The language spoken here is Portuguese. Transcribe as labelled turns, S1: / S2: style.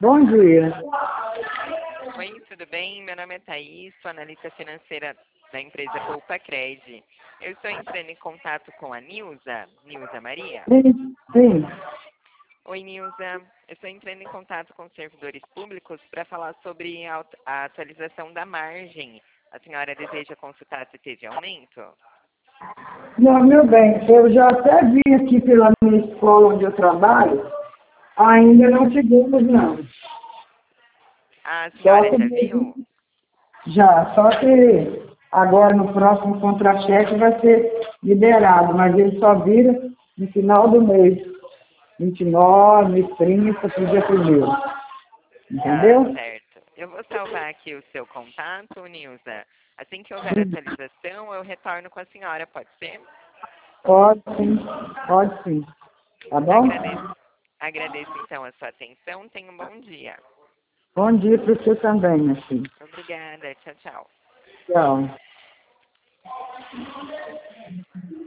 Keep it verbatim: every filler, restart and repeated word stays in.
S1: Bom dia.
S2: Oi, tudo bem? Meu nome é Thaís, sou analista financeira da empresa Poupa Cred. Eu estou entrando em contato com a Nilza, Nilza Maria.
S1: Sim, sim.
S2: Oi, Nilza. Eu estou entrando em contato com os servidores públicos para falar sobre a aut- a atualização da margem. A senhora deseja consultar se teve aumento?
S1: Não, meu bem, eu já até vi aqui pela minha escola onde eu trabalho, ainda não tivemos, não.
S2: A
S1: Só
S2: senhora já
S1: que
S2: viu?
S1: já, só que agora no próximo contra-cheque vai ser liberado, mas ele só vira no final do mês, vinte e nove, trinta, pro dia primeiro.
S2: Tá
S1: Entendeu?
S2: certo. Eu vou salvar aqui o seu contato, Nilza. Assim que houver atualização, eu retorno com a senhora, pode ser?
S1: Pode sim, pode sim. Tá bom?
S2: Agradeço, agradeço então a sua atenção. Tenha um bom dia.
S1: Bom dia para você também, minha filha.
S2: Obrigada. Tchau, tchau.
S1: Tchau.